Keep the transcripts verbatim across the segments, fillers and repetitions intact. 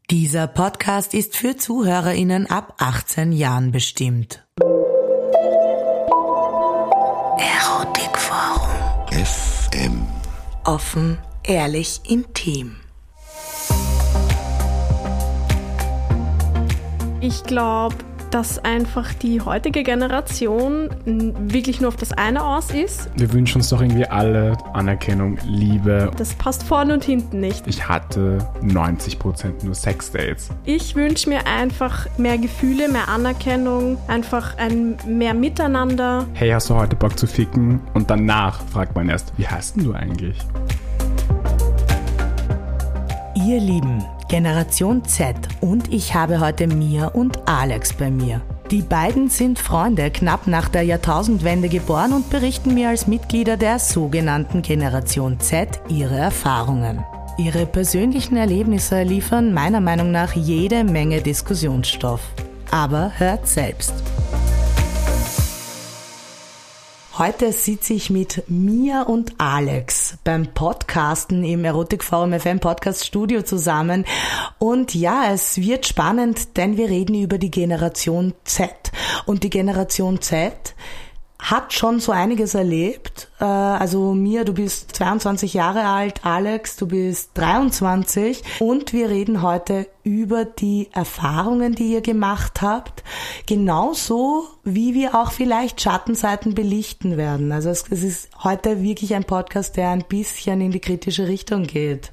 Dieser Podcast ist für ZuhörerInnen ab achtzehn Jahren bestimmt. Erotikforum. F M. Offen, ehrlich, intim. Ich glaube, dass einfach die heutige Generation wirklich nur auf das eine aus ist. Wir wünschen uns doch irgendwie alle Anerkennung, Liebe. Das passt vorne und hinten nicht. Ich hatte neunzig Prozent nur Sexdates. Ich wünsche mir einfach mehr Gefühle, mehr Anerkennung, einfach ein mehr Miteinander. Hey, hast du heute Bock zu ficken? Und danach fragt man erst, wie heißt denn du eigentlich? Ihr Lieben, Generation Z und ich habe heute Mia und Alex bei mir. Die beiden sind Freunde, knapp nach der Jahrtausendwende geboren und berichten mir als Mitglieder der sogenannten Generation Z ihre Erfahrungen. Ihre persönlichen Erlebnisse liefern meiner Meinung nach jede Menge Diskussionsstoff. Aber hört selbst. Heute sitze ich mit Mia und Alex beim Podcasten im Erotikforum F M Podcast Studio zusammen. Und ja, es wird spannend, denn wir reden über die Generation Z. Und die Generation Z hat schon so einiges erlebt. Also Mia, du bist zweiundzwanzig Jahre alt, Alex, du bist dreiundzwanzig. Und wir reden heute über die Erfahrungen, die ihr gemacht habt. Genauso wie wir auch vielleicht Schattenseiten belichten werden. Also es, es ist heute wirklich ein Podcast, der ein bisschen in die kritische Richtung geht.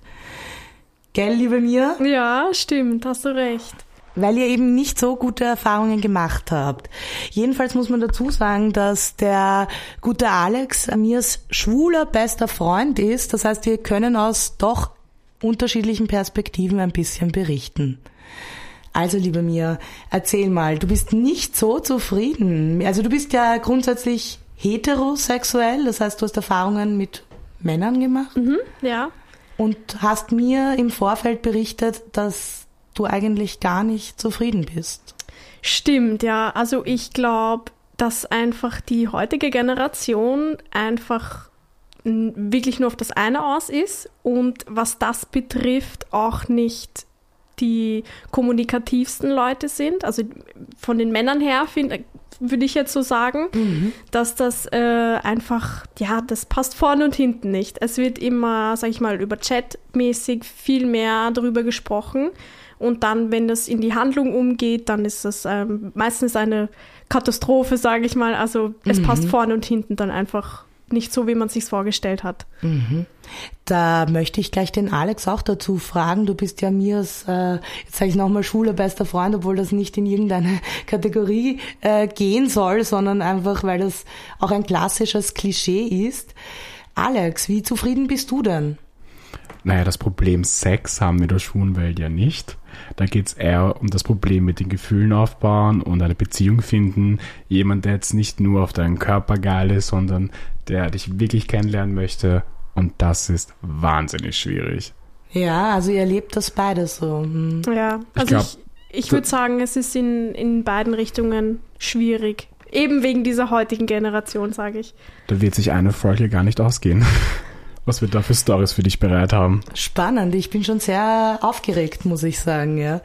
Gell, liebe Mia? Ja, stimmt, hast du recht. Weil ihr eben nicht so gute Erfahrungen gemacht habt. Jedenfalls muss man dazu sagen, dass der gute Alex Mias schwuler bester Freund ist. Das heißt, wir können aus doch unterschiedlichen Perspektiven ein bisschen berichten. Also, liebe Mia, erzähl mal, du bist nicht so zufrieden. Also du bist ja grundsätzlich heterosexuell, das heißt, du hast Erfahrungen mit Männern gemacht. Mhm, ja. Und hast mir im Vorfeld berichtet, dass du eigentlich gar nicht zufrieden bist. Stimmt, ja. Also ich glaube, dass einfach die heutige Generation einfach wirklich nur auf das eine aus ist und was das betrifft auch nicht die kommunikativsten Leute sind. Also von den Männern her finde würde ich jetzt so sagen, mhm. dass das äh, einfach, ja, das passt vorne und hinten nicht. Es wird immer, sag ich mal, über Chat-mäßig viel mehr darüber gesprochen. Und dann, wenn das in die Handlung umgeht, dann ist das ähm, meistens eine Katastrophe, sage ich mal. Also es mhm. passt vorne und hinten dann einfach nicht so, wie man es sich vorgestellt hat. Mhm. Da möchte ich gleich den Alex auch dazu fragen. Du bist ja Mias, äh, jetzt sage ich nochmal, schwuler bester Freund, obwohl das nicht in irgendeine Kategorie äh, gehen soll, sondern einfach, weil das auch ein klassisches Klischee ist. Alex, wie zufrieden bist du denn? Naja, das Problem Sex haben wir in der schwulen Welt ja nicht. Da geht es eher um das Problem mit den Gefühlen aufbauen und eine Beziehung finden. Jemand, der jetzt nicht nur auf deinen Körper geil ist, sondern der dich wirklich kennenlernen möchte. Und das ist wahnsinnig schwierig. Ja, also ihr erlebt das beide so. Hm. Ja, also ich, ich, ich würde sagen, es ist in, in beiden Richtungen schwierig. Eben wegen dieser heutigen Generation, sage ich. Da wird sich eine Folge gar nicht ausgehen. Was wir da für Storys für dich bereit haben. Spannend, ich bin schon sehr aufgeregt, muss ich sagen, ja.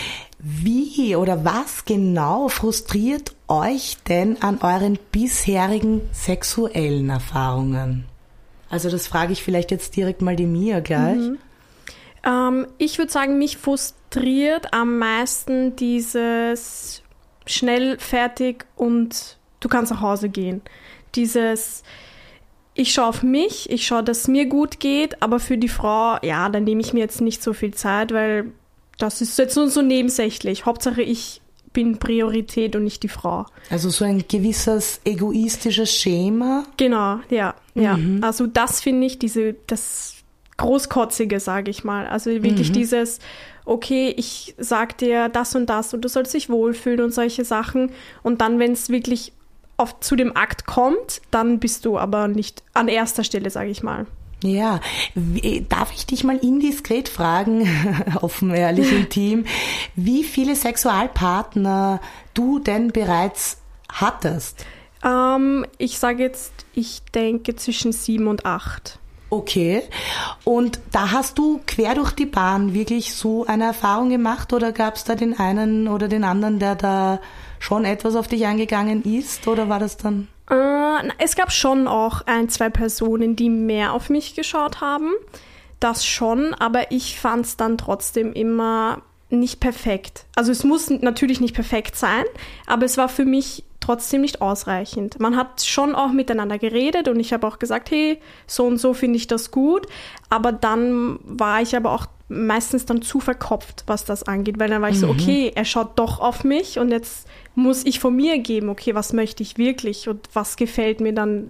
Wie oder was genau frustriert euch denn an euren bisherigen sexuellen Erfahrungen? Also das frage ich vielleicht jetzt direkt mal die Mia gleich. Mhm. Ähm, ich würde sagen, mich frustriert am meisten dieses schnell fertig und du kannst nach Hause gehen. Dieses ich schaue auf mich, ich schaue, dass es mir gut geht, aber für die Frau, ja, dann nehme ich mir jetzt nicht so viel Zeit, weil das ist jetzt nur so nebensächlich. Hauptsache, ich bin Priorität und nicht die Frau. Also so ein gewisses egoistisches Schema? Genau, ja. Mhm. ja. Also das finde ich, diese das Großkotzige, sage ich mal. Also wirklich mhm. dieses, okay, ich sag dir das und das und du sollst dich wohlfühlen und solche Sachen. Und dann, wenn es wirklich auf, zu dem Akt kommt, dann bist du aber nicht an erster Stelle, sage ich mal. Ja, darf ich dich mal indiskret fragen, offen, ehrlich, intim, wie viele Sexualpartner du denn bereits hattest? Ähm, ich sage jetzt, ich denke zwischen sieben und acht. Okay. Und da hast du quer durch die Bahn wirklich so eine Erfahrung gemacht oder gab es da den einen oder den anderen, der da schon etwas auf dich eingegangen ist oder war das dann? Äh, es gab schon auch ein, zwei Personen, die mehr auf mich geschaut haben. Das schon, aber ich fand es dann trotzdem immer nicht perfekt. Also es muss natürlich nicht perfekt sein, aber es war für mich trotzdem nicht ausreichend. Man hat schon auch miteinander geredet und ich habe auch gesagt, hey, so und so finde ich das gut, aber dann war ich aber auch meistens dann zu verkopft, was das angeht, weil dann war ich mhm. so, okay, er schaut doch auf mich und jetzt muss ich von mir geben, okay, was möchte ich wirklich und was gefällt mir dann,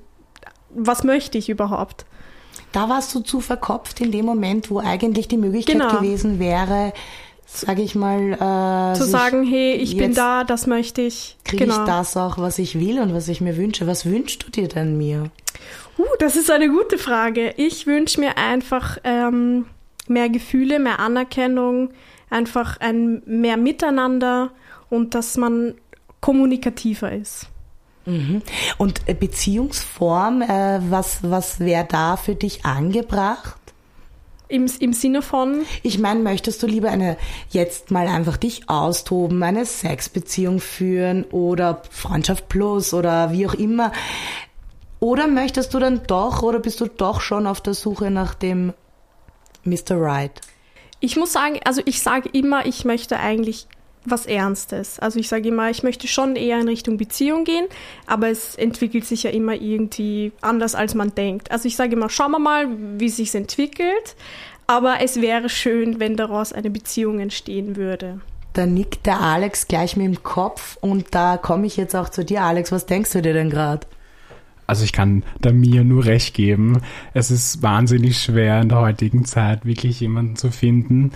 was möchte ich überhaupt? Da warst du zu verkopft in dem Moment, wo eigentlich die Möglichkeit genau. gewesen wäre, sage ich mal, äh, zu sagen, hey, ich bin da, das möchte ich. Kriege genau. ich das auch, was ich will und was ich mir wünsche. Was wünschst du dir denn mir? Uh, das ist eine gute Frage. Ich wünsche mir einfach ähm, mehr Gefühle, mehr Anerkennung, einfach ein mehr Miteinander und dass man kommunikativer ist. Mhm. Und Beziehungsform, äh, was, was wäre da für dich angebracht? Im, Im Sinne von? Ich meine, möchtest du lieber eine, jetzt mal einfach dich austoben, eine Sexbeziehung führen oder Freundschaft plus oder wie auch immer? Oder möchtest du dann doch, oder bist du doch schon auf der Suche nach dem Mister Right? Ich muss sagen, also ich sage immer, ich möchte eigentlich was Ernstes. Also ich sage immer, ich möchte schon eher in Richtung Beziehung gehen, aber es entwickelt sich ja immer irgendwie anders, als man denkt. Also ich sage immer, schauen wir mal, wie es sich entwickelt, aber es wäre schön, wenn daraus eine Beziehung entstehen würde. Da nickt der Alex gleich mit dem Kopf und da komme ich jetzt auch zu dir, Alex. Was denkst du dir denn gerade? Also ich kann da mir nur recht geben. Es ist wahnsinnig schwer in der heutigen Zeit wirklich jemanden zu finden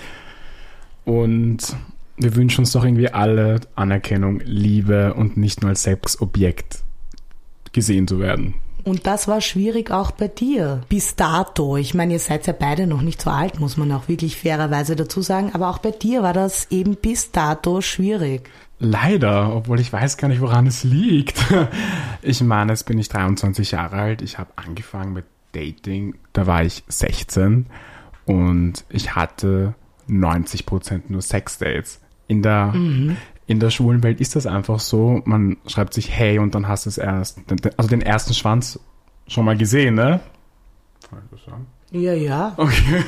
und wir wünschen uns doch irgendwie alle Anerkennung, Liebe und nicht nur als Sexobjekt gesehen zu werden. Und das war schwierig auch bei dir. Bis dato. Ich meine, ihr seid ja beide noch nicht so alt, muss man auch wirklich fairerweise dazu sagen. Aber auch bei dir war das eben bis dato schwierig. Leider, obwohl ich weiß gar nicht, woran es liegt. Ich meine, jetzt bin ich dreiundzwanzig Jahre alt. Ich habe angefangen mit Dating. Da war ich sechzehn und ich hatte neunzig Prozent nur Sexdates. In der, mhm. in der schwulen Welt ist das einfach so, man schreibt sich hey und dann hast du es erst, also den ersten Schwanz schon mal gesehen, ne? Kann ich das sagen? Ja, ja. Okay.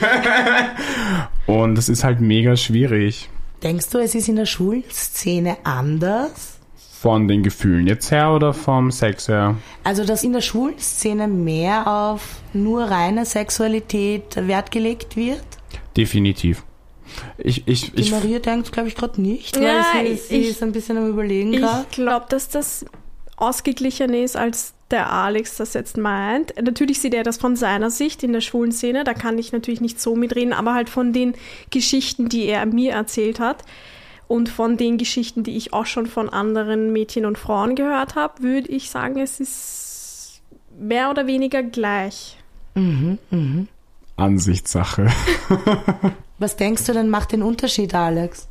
Und es ist halt mega schwierig. Denkst du, es ist in der schwulen Szene anders? Von den Gefühlen jetzt her oder vom Sex her? Also, dass in der schwulen Szene mehr auf nur reine Sexualität Wert gelegt wird? Definitiv. Ich, ich, die ich, Maria denkt, glaube ich, gerade nicht, weil ja, sie, sie ich, ist ein bisschen am Überlegen gerade. Ich glaube, dass das ausgeglichener ist, als der Alex das jetzt meint. Natürlich sieht er das von seiner Sicht in der schwulen Szene, da kann ich natürlich nicht so mitreden, aber halt von den Geschichten, die er mir erzählt hat und von den Geschichten, die ich auch schon von anderen Mädchen und Frauen gehört habe, würde ich sagen, es ist mehr oder weniger gleich. Mhm, mhm. Ansichtssache. Was denkst du denn macht den Unterschied, Alex?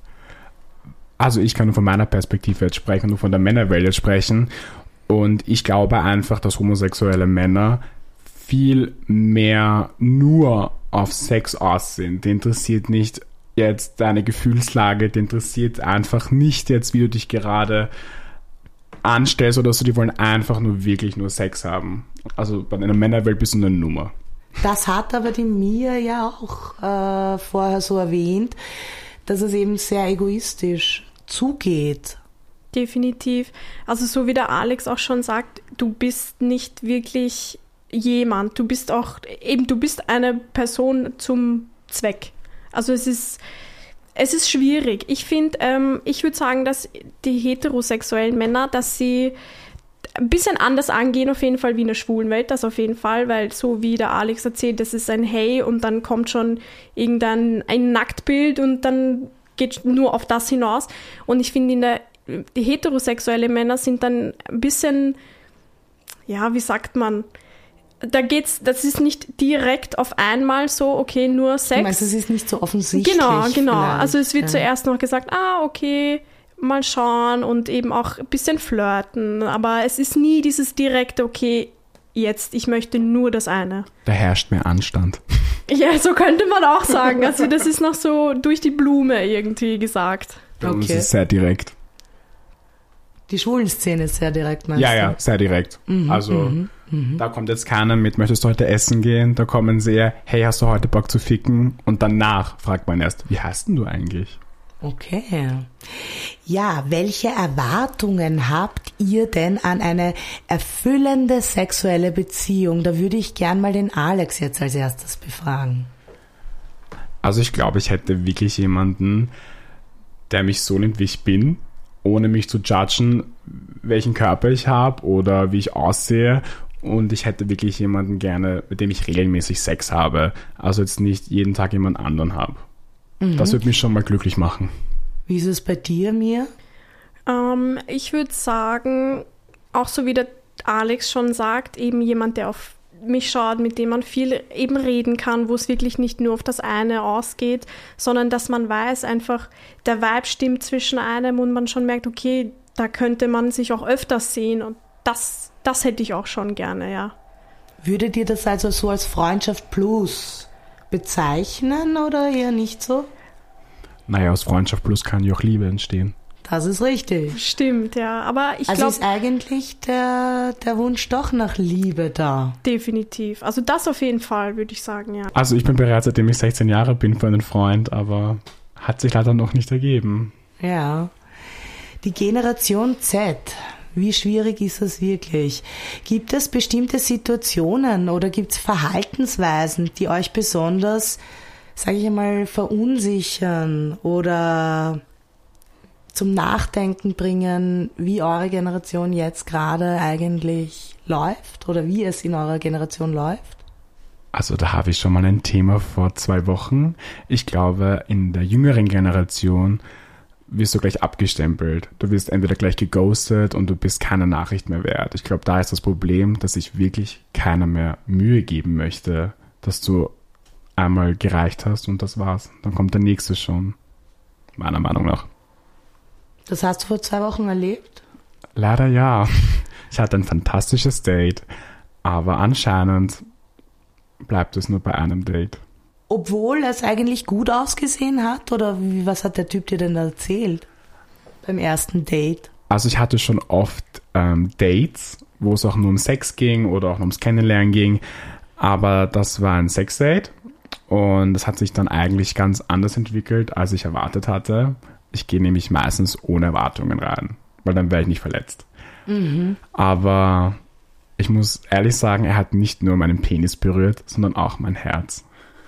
Also ich kann nur von meiner Perspektive jetzt sprechen, nur von der Männerwelt jetzt sprechen. Und ich glaube einfach, dass homosexuelle Männer viel mehr nur auf Sex aus sind. Die interessiert nicht jetzt deine Gefühlslage, die interessiert einfach nicht jetzt, wie du dich gerade anstellst oder so. Die wollen einfach nur wirklich nur Sex haben. Also bei einer Männerwelt bist du eine Nummer. Das hat aber die Mia ja auch äh, vorher so erwähnt, dass es eben sehr egoistisch zugeht. Definitiv. Also so wie der Alex auch schon sagt, du bist nicht wirklich jemand. Du bist auch, eben du bist eine Person zum Zweck. Also es ist, es ist schwierig. Ich finde, ähm, ich würde sagen, dass die heterosexuellen Männer, dass sie ein bisschen anders angehen auf jeden Fall wie in der schwulen Welt, das auf jeden Fall, weil so wie der Alex erzählt, das ist ein Hey und dann kommt schon irgendein ein Nacktbild und dann geht nur auf das hinaus. Und ich finde, in der die heterosexuelle Männer sind dann ein bisschen, ja, wie sagt man, da geht's, das ist nicht direkt auf einmal so, okay, nur Sex. Du meinst, es ist nicht so offensichtlich. Genau, genau. Vielleicht. Also es wird ja. zuerst noch gesagt, ah, okay, mal schauen und eben auch ein bisschen flirten, aber es ist nie dieses direkte, okay, jetzt, ich möchte nur das eine. Da herrscht mehr Anstand. Ja, so könnte man auch sagen. Also das ist noch so durch die Blume irgendwie gesagt. Bei uns ist es sehr direkt. Die Schwulenszene ist sehr direkt, meinst Ja, du? ja, sehr direkt. Mhm, also mhm, mhm. da kommt jetzt keiner mit, möchtest du heute essen gehen? Da kommen sie eher, hey, hast du heute Bock zu ficken? Und danach fragt man erst, wie heißt denn du eigentlich? Okay. Ja, welche Erwartungen habt ihr denn an eine erfüllende sexuelle Beziehung? Da würde ich gern mal den Alex jetzt als erstes befragen. Also ich glaube, ich hätte wirklich jemanden, der mich so nimmt, wie ich bin, ohne mich zu judgen, welchen Körper ich habe oder wie ich aussehe. Und ich hätte wirklich jemanden gerne, mit dem ich regelmäßig Sex habe. Also jetzt nicht jeden Tag jemand anderen habe. Mhm. Das würde mich schon mal glücklich machen. Wie ist es bei dir, Mia? Ähm, ich würde sagen, auch so wie der Alex schon sagt, eben jemand, der auf mich schaut, mit dem man viel eben reden kann, wo es wirklich nicht nur auf das eine ausgeht, sondern dass man weiß einfach, der Vibe stimmt zwischen einem und man schon merkt, okay, da könnte man sich auch öfters sehen und das, das hätte ich auch schon gerne, ja. Würdet ihr das also so als Freundschaft plus bezeichnen oder eher nicht so? Naja, aus Freundschaft plus kann ja auch Liebe entstehen. Das ist richtig. Stimmt, ja. Aber ich also glaube, ist eigentlich der, der Wunsch doch nach Liebe da. Definitiv. Also das auf jeden Fall, würde ich sagen, ja. Also ich bin bereit, seitdem ich sechzehn Jahre bin, für einen Freund, aber hat sich leider noch nicht ergeben. Ja. Die Generation Z. Wie schwierig ist das wirklich? Gibt es bestimmte Situationen oder gibt es Verhaltensweisen, die euch besonders, sage ich einmal, verunsichern oder zum Nachdenken bringen, wie eure Generation jetzt gerade eigentlich läuft oder wie es in eurer Generation läuft? Also da habe ich schon mal ein Thema vor zwei Wochen. Ich glaube, in der jüngeren Generation wirst du gleich abgestempelt. Du wirst entweder gleich geghostet und du bist keine Nachricht mehr wert. Ich glaube, da ist das Problem, dass sich wirklich keiner mehr Mühe geben möchte, dass du einmal gereicht hast und das war's. Dann kommt der nächste schon. Meiner Meinung nach. Das hast du vor zwei Wochen erlebt? Leider ja. Ich hatte ein fantastisches Date, aber anscheinend bleibt es nur bei einem Date. Obwohl es eigentlich gut ausgesehen hat? Oder wie, was hat der Typ dir denn erzählt beim ersten Date? Also ich hatte schon oft ähm, Dates, wo es auch nur um Sex ging oder auch nur ums Kennenlernen ging. Aber das war ein Sexdate und das hat sich dann eigentlich ganz anders entwickelt, als ich erwartet hatte. Ich gehe nämlich meistens ohne Erwartungen rein, weil dann wäre ich nicht verletzt. Mhm. Aber ich muss ehrlich sagen, er hat nicht nur meinen Penis berührt, sondern auch mein Herz.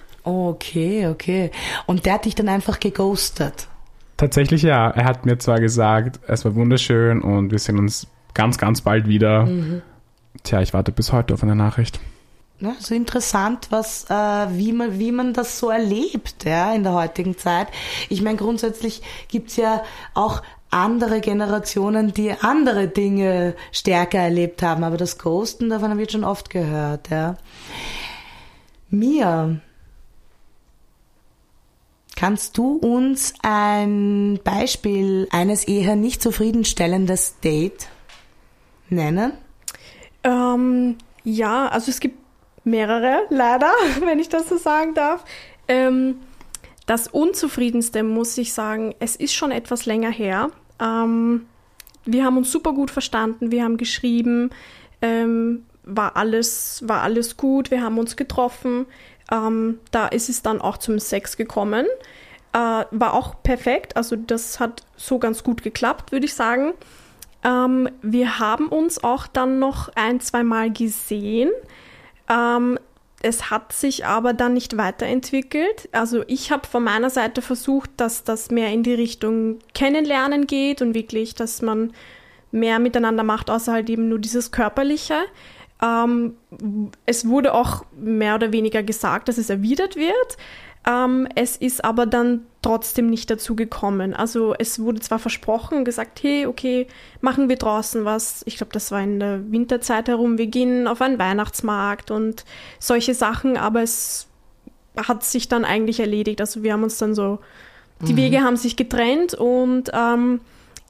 Okay, okay. Und der hat dich dann einfach geghostet? Tatsächlich ja. Er hat mir zwar gesagt, es war wunderschön und wir sehen uns ganz, ganz bald wieder. Mhm. Tja, ich warte bis heute auf eine Nachricht. Ja, so interessant, was, äh, wie man, wie man das so erlebt, ja, in der heutigen Zeit. Ich meine, grundsätzlich gibt's ja auch andere Generationen, die andere Dinge stärker erlebt haben, aber das Ghosten, davon wird schon oft gehört, ja. Mia, kannst du uns ein Beispiel eines eher nicht zufriedenstellendes Date nennen? Ähm, ja, also es gibt mehrere, leider, wenn ich das so sagen darf. Ähm, das Unzufriedenste, muss ich sagen, es ist schon etwas länger her. Ähm, wir haben uns super gut verstanden, wir haben geschrieben, ähm, war alles, war alles gut, wir haben uns getroffen. Ähm, da ist es dann auch zum Sex gekommen. Äh, war auch perfekt, also das hat so ganz gut geklappt, würde ich sagen. Ähm, wir haben uns auch dann noch ein, zwei Mal gesehen. Ähm, es hat sich aber dann nicht weiterentwickelt. Also ich habe von meiner Seite versucht, dass das mehr in die Richtung Kennenlernen geht und wirklich, dass man mehr miteinander macht, außer halt eben nur dieses Körperliche. Ähm, es wurde auch mehr oder weniger gesagt, dass es erwidert wird. Ähm, es ist aber dann trotzdem nicht dazu gekommen. Also es wurde zwar versprochen und gesagt, hey, okay, machen wir draußen was. Ich glaube, das war in der Winterzeit herum. Wir gehen auf einen Weihnachtsmarkt und solche Sachen, aber es hat sich dann eigentlich erledigt. Also wir haben uns dann so, die mhm. Wege haben sich getrennt und ähm,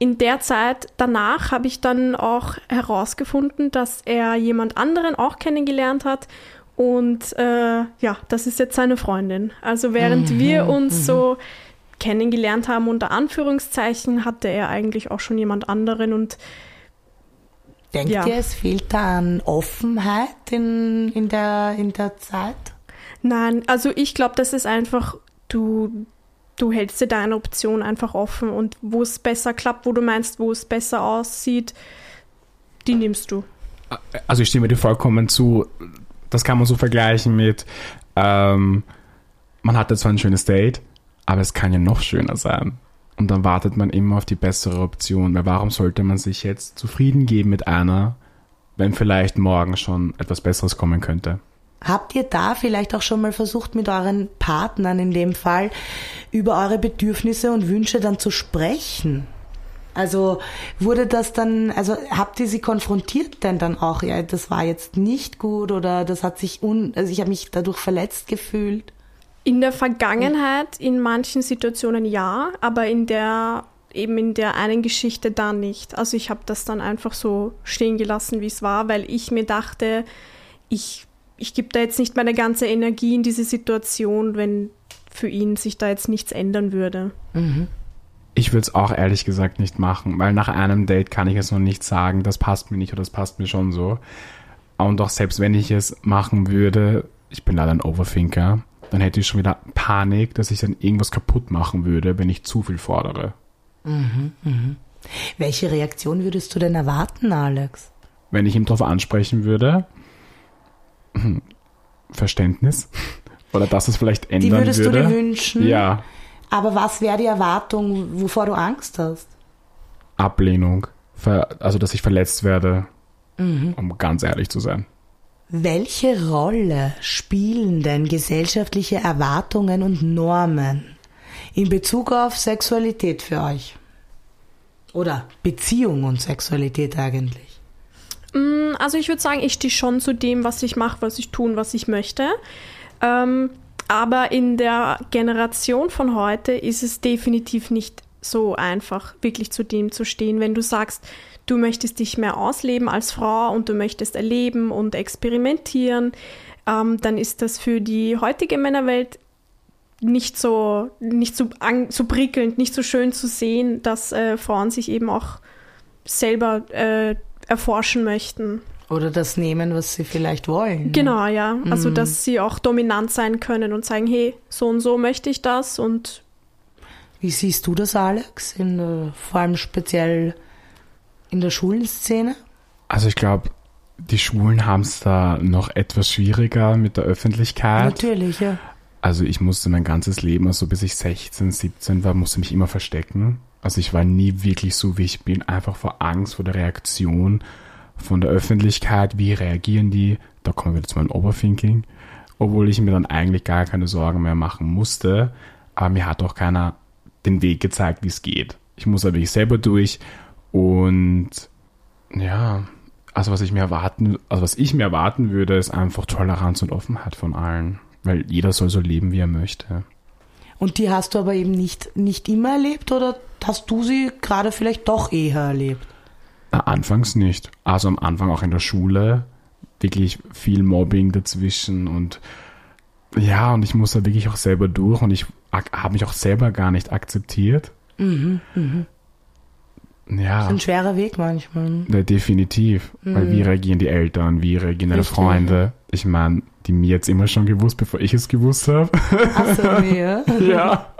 in der Zeit danach habe ich dann auch herausgefunden, dass er jemand anderen auch kennengelernt hat. Und äh, ja, das ist jetzt seine Freundin. Also während mhm, wir uns mhm. so kennengelernt haben, unter Anführungszeichen, hatte er eigentlich auch schon jemand anderen. Und denkt ja. ihr, es fehlt da an Offenheit in, in, der, in der Zeit? Nein, also ich glaube, das ist einfach, du, du hältst dir deine Option einfach offen und wo es besser klappt, wo du meinst, wo es besser aussieht, die nimmst du. Also ich stimme dir vollkommen zu. Das kann man so vergleichen mit, ähm, man hatte zwar ein schönes Date, aber es kann ja noch schöner sein. Und dann wartet man immer auf die bessere Option. Weil warum sollte man sich jetzt zufrieden geben mit einer, wenn vielleicht morgen schon etwas Besseres kommen könnte? Habt ihr da vielleicht auch schon mal versucht, mit euren Partnern in dem Fall über eure Bedürfnisse und Wünsche dann zu sprechen? Also wurde das dann, also habt ihr sie konfrontiert denn dann auch, ja, das war jetzt nicht gut oder das hat sich, un, also ich habe mich dadurch verletzt gefühlt? In der Vergangenheit, in manchen Situationen ja, aber in der, eben in der einen Geschichte da nicht. Also ich habe das dann einfach so stehen gelassen, wie es war, weil ich mir dachte, ich, ich gebe da jetzt nicht meine ganze Energie in diese Situation, wenn für ihn sich da jetzt nichts ändern würde. Mhm. Ich würde es auch ehrlich gesagt nicht machen, weil nach einem Date kann ich es noch nicht sagen, das passt mir nicht oder das passt mir schon so. Und auch selbst wenn ich es machen würde, ich bin leider ein Overthinker, dann hätte ich schon wieder Panik, dass ich dann irgendwas kaputt machen würde, wenn ich zu viel fordere. Mhm, mhm. Welche Reaktion würdest du denn erwarten, Alex? Wenn ich ihm darauf ansprechen würde, Verständnis oder dass es vielleicht ändern würde. Die würdest würde. du dir wünschen? Ja. Aber was wäre die Erwartung, wovor du Angst hast? Ablehnung. Also, dass ich verletzt werde, mhm. um ganz ehrlich zu sein. Welche Rolle spielen denn gesellschaftliche Erwartungen und Normen in Bezug auf Sexualität für euch? Oder Beziehung und Sexualität eigentlich? Also ich würde sagen, ich stehe schon zu dem, was ich mache, was ich tue, was ich möchte. Ähm, Aber in der Generation von heute ist es definitiv nicht so einfach, wirklich zu dem zu stehen. Wenn du sagst, du möchtest dich mehr ausleben als Frau und du möchtest erleben und experimentieren, ähm, dann ist das für die heutige Männerwelt nicht so, nicht so, an, so prickelnd, nicht so schön zu sehen, dass äh, Frauen sich eben auch selber äh, erforschen möchten. Oder das nehmen, was sie vielleicht wollen. Genau, ja. Also, mhm. dass sie auch dominant sein können und sagen, hey, so und so möchte ich das. Und wie siehst du das, Alex? In, äh, vor allem speziell in der Schulenszene? Also ich glaube, die Schwulen haben es da noch etwas schwieriger mit der Öffentlichkeit. Natürlich, ja. Also ich musste mein ganzes Leben, also bis ich sechzehn, siebzehn war, musste mich immer verstecken. Also ich war nie wirklich so, wie ich bin, einfach vor Angst, vor der Reaktion von der Öffentlichkeit, wie reagieren die, da kommen wir wieder zu meinem Overthinking, obwohl ich mir dann eigentlich gar keine Sorgen mehr machen musste, aber mir hat auch keiner den Weg gezeigt, wie es geht. Ich muss aber ich selber durch und ja, also was ich mir erwarten, also was ich mir erwarten würde, ist einfach Toleranz und Offenheit von allen, weil jeder soll so leben, wie er möchte. Und die hast du aber eben nicht, nicht immer erlebt oder hast du sie gerade vielleicht doch eher erlebt? Na, anfangs nicht. Also am Anfang auch in der Schule wirklich viel Mobbing dazwischen und ja, und ich muss da wirklich auch selber durch und ich habe mich auch selber gar nicht akzeptiert. Mhm, mhm. Ja. Das ist ein schwerer Weg manchmal. Ja, definitiv. Mhm. Weil wie reagieren die Eltern, wie reagieren deine Freunde? Ich meine, die mir jetzt immer schon gewusst, bevor ich es gewusst habe. Ach so, mir? Ja.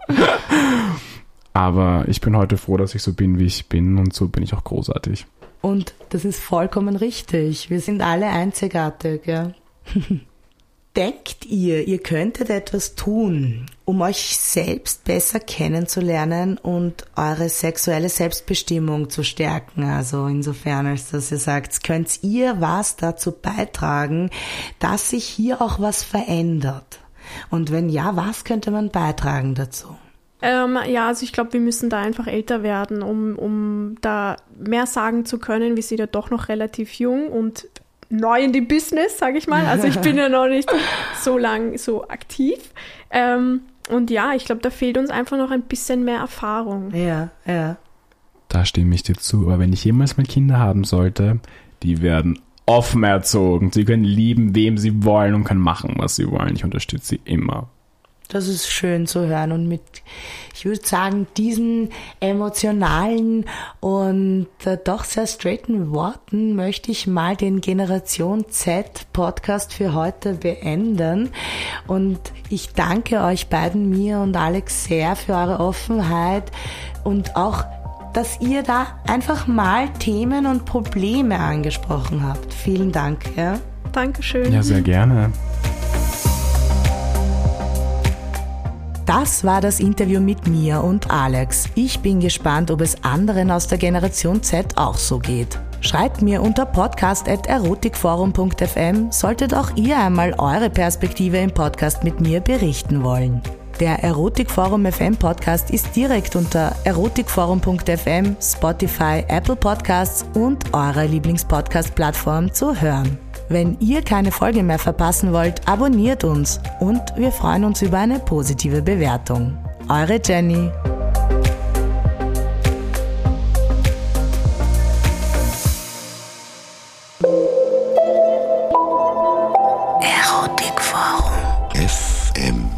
Aber ich bin heute froh, dass ich so bin, wie ich bin und so bin ich auch großartig. Und das ist vollkommen richtig. Wir sind alle einzigartig, ja. Denkt ihr, ihr könntet etwas tun, um euch selbst besser kennenzulernen und eure sexuelle Selbstbestimmung zu stärken? Also insofern, als dass ihr sagt, könnt ihr was dazu beitragen, dass sich hier auch was verändert? Und wenn ja, was könnte man beitragen dazu? Ähm, ja, also ich glaube, wir müssen da einfach älter werden, um, um da mehr sagen zu können. Wir sind ja doch noch relativ jung und neu in dem Business, sage ich mal. Also ich bin ja noch nicht so lang so aktiv. Ähm, und ja, ich glaube, da fehlt uns einfach noch ein bisschen mehr Erfahrung. Ja, ja. Da stimme ich dir zu. Aber wenn ich jemals mal Kinder haben sollte, die werden offen erzogen. Sie können lieben, wem sie wollen und können machen, was sie wollen. Ich unterstütze sie immer. Das ist schön zu hören und mit, ich würde sagen, diesen emotionalen und äh, doch sehr straighten Worten möchte ich mal den Generation Z Podcast für heute beenden. Und ich danke euch beiden, Mia und Alex, sehr für eure Offenheit und auch, dass ihr da einfach mal Themen und Probleme angesprochen habt. Vielen Dank. Ja? Dankeschön. Ja, sehr gerne. Das war das Interview mit Mia und Alex. Ich bin gespannt, ob es anderen aus der Generation Z auch so geht. Schreibt mir unter podcast at erotikforum punkt f m, solltet auch ihr einmal eure Perspektive im Podcast mit mir berichten wollen. Der Erotikforum F M Podcast ist direkt unter erotikforum punkt f m, Spotify, Apple Podcasts und eurer Lieblingspodcast-Plattform zu hören. Wenn ihr keine Folge mehr verpassen wollt, abonniert uns und wir freuen uns über eine positive Bewertung. Eure Jenny. Erotikforum F M